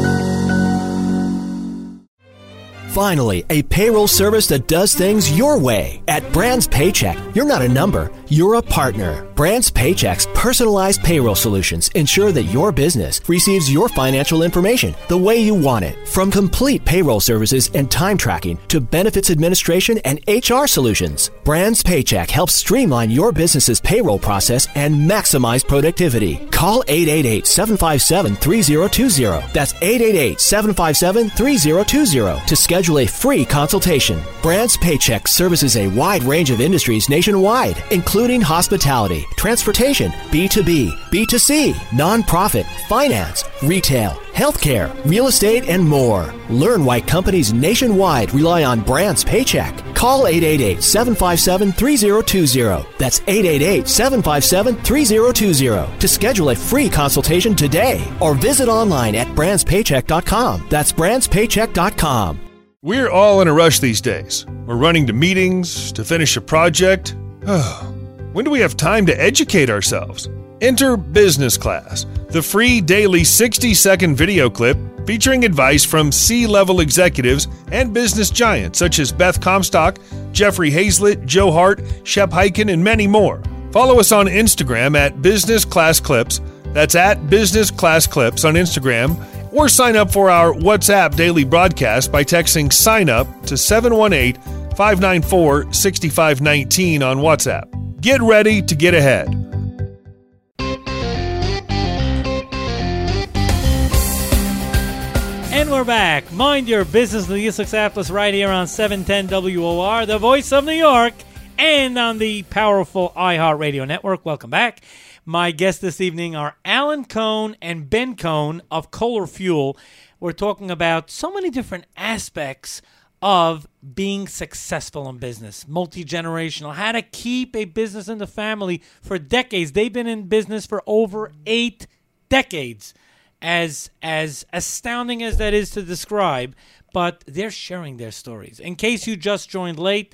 Finally, a payroll service that does things your way. At Brands Paycheck, you're not a number, you're a partner. Brands Paycheck's personalized payroll solutions ensure that your business receives your financial information the way you want it. From complete payroll services and time tracking to benefits administration and HR solutions, Brands Paycheck helps streamline your business's payroll process and maximize productivity. Call 888-757-3020. That's 888-757-3020 to schedule a free consultation. Brands Paycheck services a wide range of industries nationwide, including hospitality, transportation, B2B, B2C, nonprofit, finance, retail, healthcare, real estate, and more. Learn why companies nationwide rely on Brands Paycheck. Call 888-757-3020. That's 888-757-3020 to schedule a free consultation today or visit online at brandspaycheck.com. That's brandspaycheck.com. We're all in a rush these days. We're running to meetings, to finish a project. When do we have time to educate ourselves? Enter Business Class, the free daily 60-second video clip featuring advice from C-level executives and business giants such as Beth Comstock, Jeffrey Hazlett, Joe Hart, Shep Hyken, and many more. Follow us on Instagram at Business Class Clips. That's at Business Class Clips on Instagram. Or sign up for our WhatsApp daily broadcast by texting SIGN UP to 718-594-6519 on WhatsApp. Get ready to get ahead. And we're back. Mind your business, the East Aptos, right here on 710 WOR, the voice of New York, and on the powerful iHeartRadio network. Welcome back. My guests this evening are Alan Cohn and Ben Cohn of Kohler Fuel. We're talking about so many different aspects of being successful in business, multi-generational, how to keep a business in the family for decades. They've been in business for over 8 decades. As astounding as that is to describe, but they're sharing their stories. In case you just joined a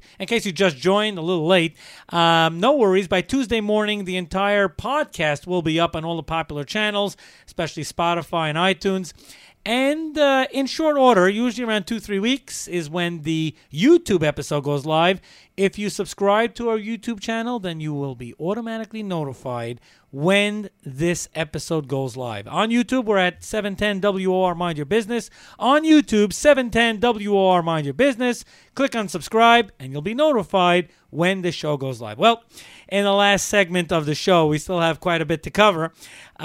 little late, no worries. By Tuesday morning, the entire podcast will be up on all the popular channels, especially Spotify and iTunes. And in short order, usually around 2-3 weeks, is when the YouTube episode goes live. If you subscribe to our YouTube channel, then you will be automatically notified when this episode goes live. On YouTube, we're at 710 WOR Mind Your Business. On YouTube, 710 WOR Mind Your Business. Click on subscribe, and you'll be notified when the show goes live. Well, in the last segment of the show, we still have quite a bit to cover.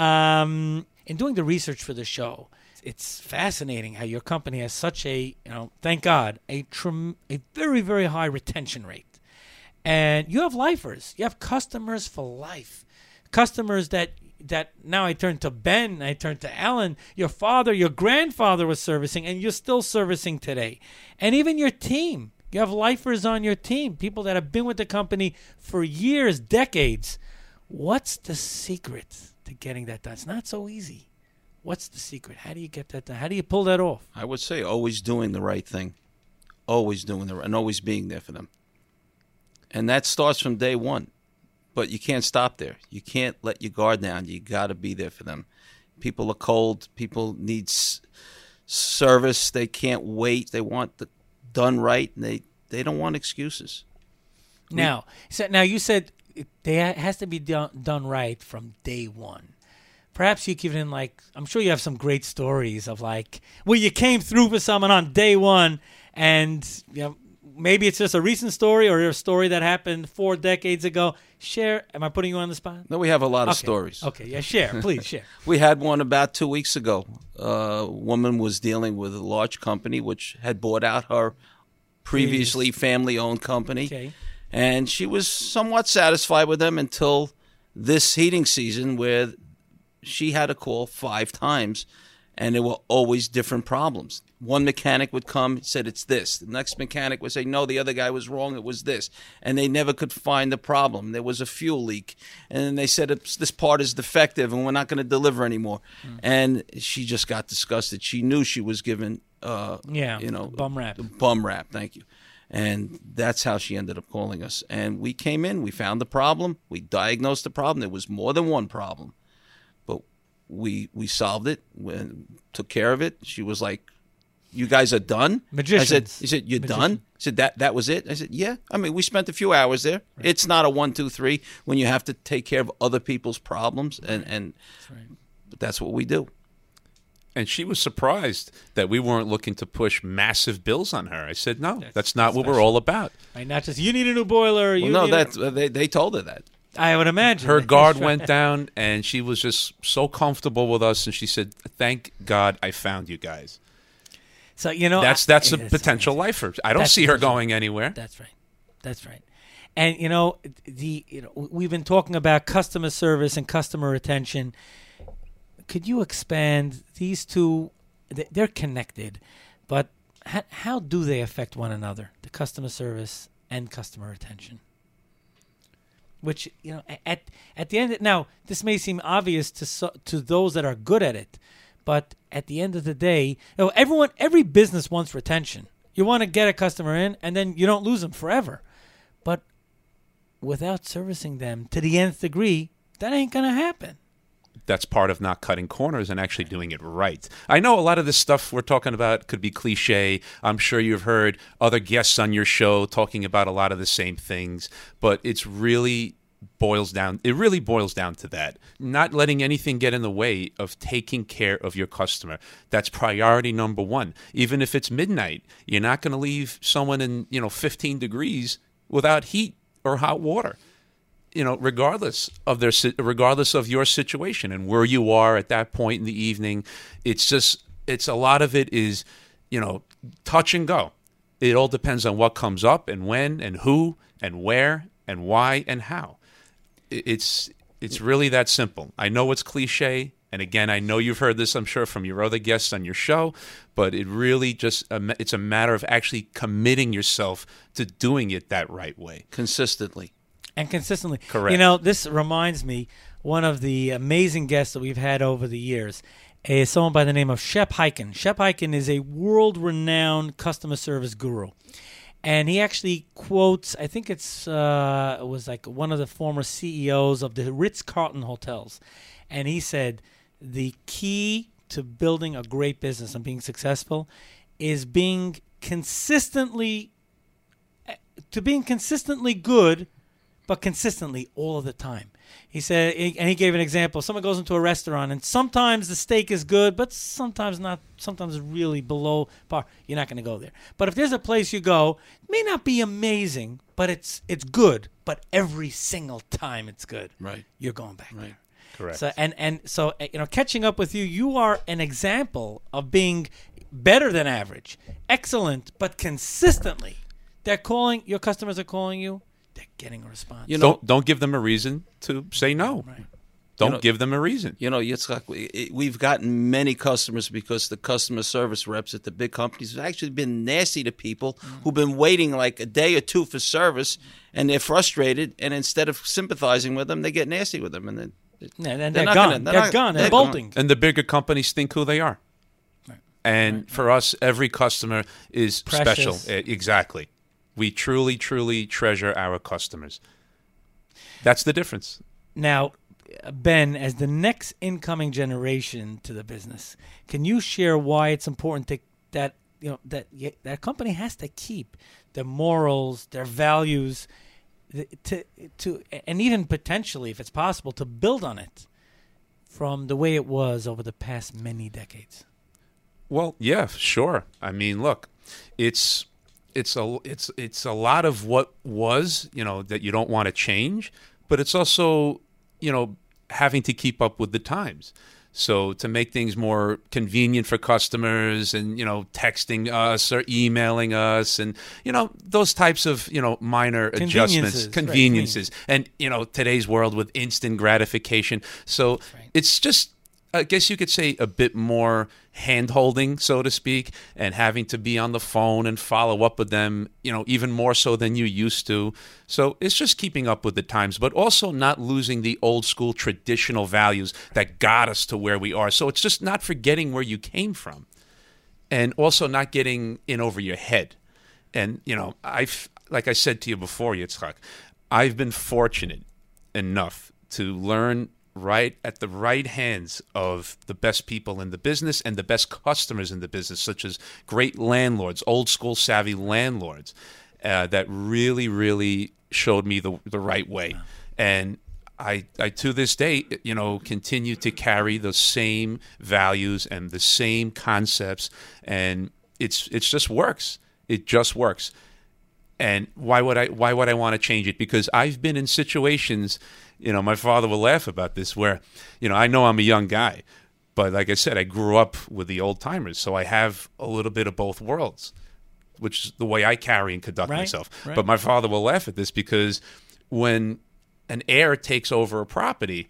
In doing the research for the show, it's fascinating how your company has such a, thank God, a very, very high retention rate. And you have lifers. You have customers for life. Customers that now I turn to Ben, I turn to Alan, your father, your grandfather was servicing, and you're still servicing today. And even your team. You have lifers on your team, people that have been with the company for years, decades. What's the secret to getting that done? It's not so easy. What's the secret? How do you get that done? How do you pull that off? I would say always doing the right thing. Always doing and always being there for them. And that starts from day one. But you can't stop there. You can't let your guard down. You got to be there for them. People are cold. People need service. They can't wait. They want it done right, and they don't want excuses. Now you said it has to be done right from day one. Perhaps you can I'm sure you have some great stories of where you came through for someone on day one, and maybe it's just a recent story or a story that happened 4 decades ago. Share. Am I putting you on the spot? No, we have a lot of Okay. stories. Okay, yeah, share. Please share. We had one about 2 weeks ago. A woman was dealing with a large company which had bought out her previously family-owned company. Okay. And she was somewhat satisfied with them until this heating season where she had to call 5 times, and there were always different problems. One mechanic would come, said it's this. The next mechanic would say, no, the other guy was wrong, it was this. And they never could find the problem. There was a fuel leak. And then they said, this part is defective and we're not going to deliver anymore. And she just got disgusted. She knew she was given, bum rap. Bum rap, thank you. And that's how she ended up calling us. And we came in, we found the problem, we diagnosed the problem. There was more than one problem. But we solved it, took care of it. She was like, you guys are done? Magicians. He said, you're done? He said, that was it? I said, yeah. I mean, we spent a few hours there. Right. It's not a 1, 2, 3 when you have to take care of other people's problems. And but that's what we do. And she was surprised that we weren't looking to push massive bills on her. I said, no, that's not what we're all about. Right, not just, you need a new boiler. They told her that. I would imagine. Her guard went down, and she was just so comfortable with us, and she said, thank God I found you guys. So, that's a potential lifer. I don't see her going anywhere. That's right. And, we've been talking about customer service and customer retention. Could you expand these two? They're connected, but how do they affect one another, the customer service and customer retention? Which, at the end, now, this may seem obvious to those that are good at it, but at the end of the day, every business wants retention. You want to get a customer in, and then you don't lose them forever. But without servicing them to the nth degree, that ain't going to happen. That's part of not cutting corners and actually doing it right. I know a lot of this stuff we're talking about could be cliche. I'm sure you've heard other guests on your show talking about a lot of the same things, but it really boils down to that. Not letting anything get in the way of taking care of your customer. That's priority number one. Even if it's midnight, you're not going to leave someone in, 15 degrees without heat or hot water. Regardless of your situation and where you are at that point in the evening, it's a lot of it is, touch and go. It all depends on what comes up and when and who and where and why and how. It's really that simple. I know it's cliche, and again, I know you've heard this, I'm sure, from your other guests on your show, but it really it's a matter of actually committing yourself to doing it that right way. Consistently. Correct. This reminds me, one of the amazing guests that we've had over the years is someone by the name of Shep Hyken. Shep Hyken is a world-renowned customer service guru. And he actually quotes, I think it was like one of the former CEOs of the Ritz-Carlton hotels. And he said, the key to building a great business and being successful is being consistently good, but consistently all of the time. He said, and he gave an example. Someone goes into a restaurant, and sometimes the steak is good, but sometimes not. Sometimes it's really below par. You're not going to go there. But if there's a place you go, it may not be amazing, but it's good. But every single time it's good, right? You're going back there. Correct. So catching up with you, you are an example of being better than average, excellent, but consistently. Your customers are calling you. They're getting a response. Don't give them a reason to say no. Right. Don't give them a reason. Yitzchak, we've gotten many customers because the customer service reps at the big companies have actually been nasty to people who've been waiting like a day or two for service, and they're frustrated, and instead of sympathizing with them, they get nasty with them. And they're gone. They're bolting. And the bigger companies think who they are. Right. And for us, every customer is Precious. special. Exactly. We truly, truly treasure our customers. That's the difference. Now, Ben, as the next incoming generation to the business, can you share why it's important that company has to keep their morals, their values, to and even potentially, if it's possible, to build on it from the way it was over the past many decades? Well, yeah, sure. I mean, look, it's it's a lot of what was, that you don't want to change, but it's also, having to keep up with the times. So to make things more convenient for customers and, texting us or emailing us and, those types of, minor adjustments, conveniences. And, today's world with instant gratification. So it's just, I guess you could say, a bit more hand-holding, so to speak, and having to be on the phone and follow up with them, even more so than you used to. So it's just keeping up with the times, but also not losing the old-school traditional values that got us to where we are. So it's just not forgetting where you came from, and also not getting in over your head. And, like I said to you before, Yitzchak, I've been fortunate enough to learn right at the right hands of the best people in the business and the best customers in the business, such as great landlords, old school savvy landlords, that really, really showed me the right way. And I to this day, continue to carry the same values and the same concepts, and it's just works. It just works. And why would I want to change it? Because I've been in situations, my father will laugh about this, where, I know I'm a young guy, but like I said, I grew up with the old timers, so I have a little bit of both worlds, which is the way I carry and conduct myself. Right. But my father will laugh at this because when an heir takes over a property,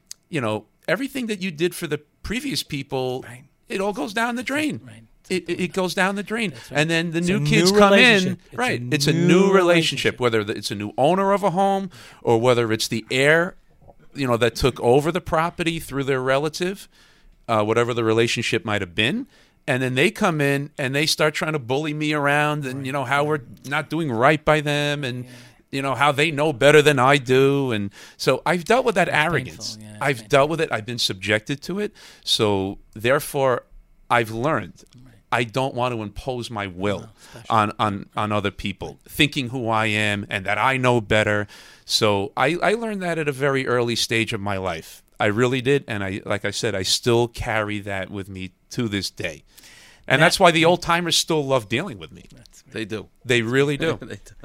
everything that you did for the previous people, it all goes down the drain. Right. It goes down the drain. Right. And then the new kids come in. Right. It's a new relationship, whether it's a new owner of a home or whether it's the heir, that took over the property through their relative, whatever the relationship might have been. And then they come in and they start trying to bully me around and, how we're not doing right by them and, how they know better than I do. And so I've dealt with that arrogance. Yeah, I've dealt with it. I've been subjected to it. So therefore, I've learned I don't want to impose my will on other people, thinking who I am and that I know better. So I learned that at a very early stage of my life. I really did. And like I said, I still carry that with me to this day. And that's why the old timers still love dealing with me. They do. They really do. They do.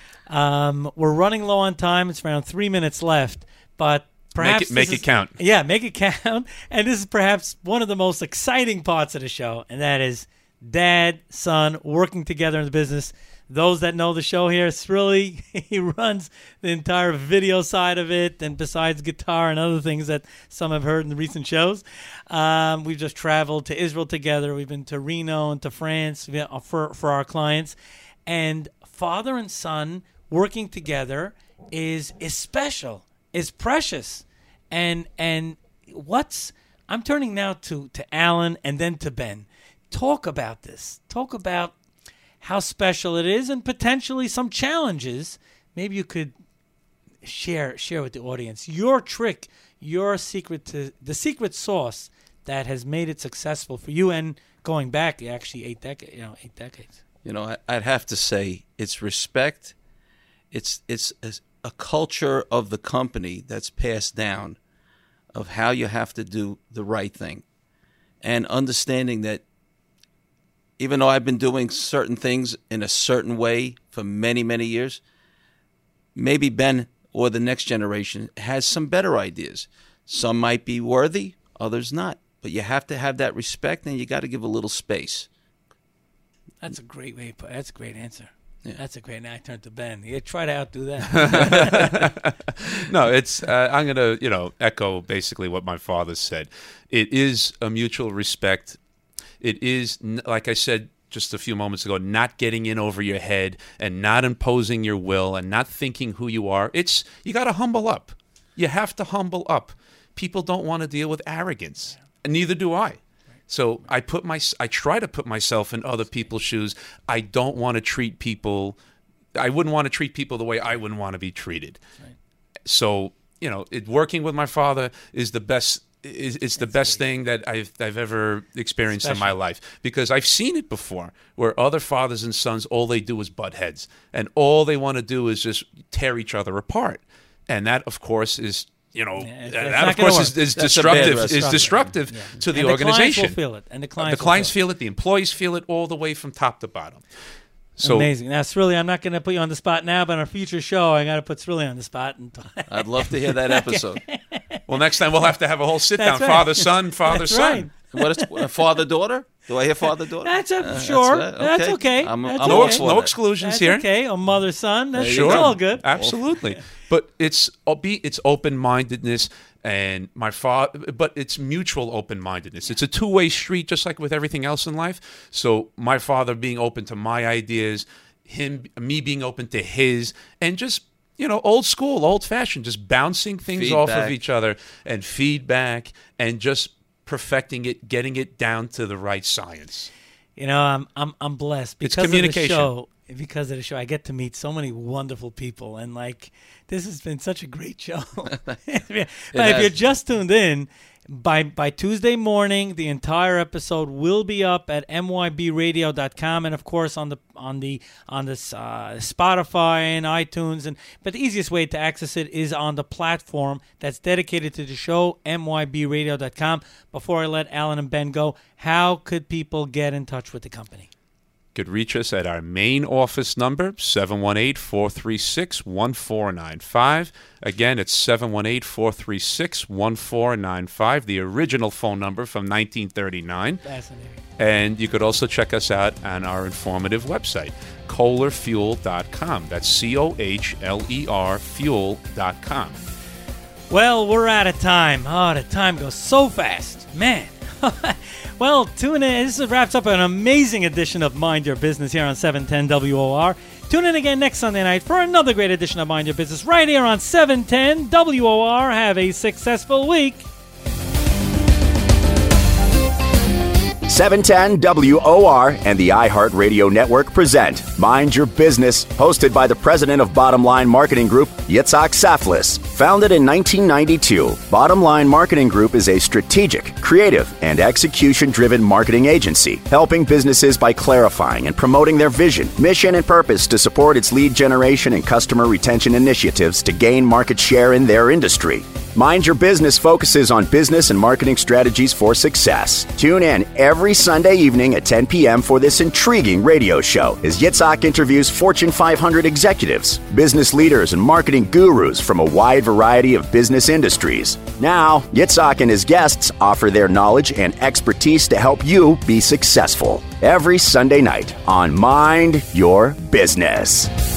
We're running low on time. It's around 3 minutes left, but perhaps make it count. Yeah, make it count. And this is perhaps one of the most exciting parts of the show, and that is dad, son, working together in the business. Those that know the show here, it's really, he runs the entire video side of it, and besides guitar and other things that some have heard in the recent shows. We've just traveled to Israel together. We've been to Reno and to France for our clients. And father and son working together is special, is precious. And I'm turning now to Alan and then to Ben. Talk about this. Talk about how special it is and potentially some challenges. Maybe you could share with the audience your trick, your secret to the secret sauce that has made it successful for you, and going back actually 8 decades. I'd have to say it's respect. It's a culture of the company that's passed down of how you have to do the right thing, and understanding that even though I've been doing certain things in a certain way for many, many years, maybe Ben or the next generation has some better ideas. Some might be worthy, others not. But you have to have that respect, and you got to give a little space. That's a great way. That's a great answer. Yeah. That's a great. Now I turn to Ben. You try to outdo that. No, it's. I'm going to echo basically what my father said. It is a mutual respect. It is, like I said just a few moments ago, not getting in over your head and not imposing your will and not thinking who you are. You got to humble up. You have to humble up. People don't want to deal with arrogance, and neither do I. So I try to put myself in other people's shoes. I don't want to treat people. I wouldn't want to treat people the way I wouldn't want to be treated. Right. So working with my father is the best. It's the best thing that I've ever experienced in my life, because I've seen it before where other fathers and sons, all they do is butt heads, and all they want to do is just tear each other apart, and that of course is destructive. Is destructive to the organization. The clients will feel it, and the clients feel it. The employees feel it all the way from top to bottom. So amazing. Now, Srilly, I'm not going to put you on the spot now, but on a future show, I got to put Srilly on the spot. I'd love to hear that episode. Well, next time we'll have to have a whole sit-down. That's right. Father-son, father-son. Right. What is father-daughter? Do I hear father-daughter? That's sure. That's okay. I'm That's all okay. for No that. exclusions That's here. okay. A mother-son. That's Sure. all good. Absolutely. But it's open-mindedness and but it's mutual open-mindedness. It's a two-way street, just like with everything else in life. So my father being open to my ideas, me being open to his, and just, old school, old-fashioned, just bouncing things off of each other and feedback and just perfecting it, getting it down to the right science. I'm blessed because It's communication. of the show. Because of the show, I get to meet so many wonderful people, and this has been such a great show. But if you're just tuned in, by Tuesday morning, the entire episode will be up at mybradio.com, and of course on the Spotify and iTunes. But the easiest way to access it is on the platform that's dedicated to the show, mybradio.com. Before I let Alan and Ben go, how could people get in touch with the company? Could reach us at our main office number, 718-436-1495. Again, it's 718-436-1495, the original phone number from 1939. Fascinating. And you could also check us out on our informative website, kohlerfuel.com. That's COHLER fuel.com. Well, we're out of time. Oh, the time goes so fast. Man. Well, tune in. This wraps up an amazing edition of Mind Your Business here on 710 WOR. Tune in again next Sunday night for another great edition of Mind Your Business right here on 710 WOR. Have a successful week. 710 WOR and the iHeartRadio Network present Mind Your Business, hosted by the president of Bottom Line Marketing Group, Yitzhak Saflis. Founded in 1992, Bottom Line Marketing Group is a strategic, creative, and execution-driven marketing agency, helping businesses by clarifying and promoting their vision, mission, and purpose to support its lead generation and customer retention initiatives to gain market share in their industry. Mind Your Business focuses on business and marketing strategies for success. Tune in every Sunday evening at 10 p.m. for this intriguing radio show as Yitzhak interviews Fortune 500 executives, business leaders, and marketing gurus from a wide variety of business industries. Now, Yitzhak and his guests offer their knowledge and expertise to help you be successful. Every Sunday night on Mind Your Business.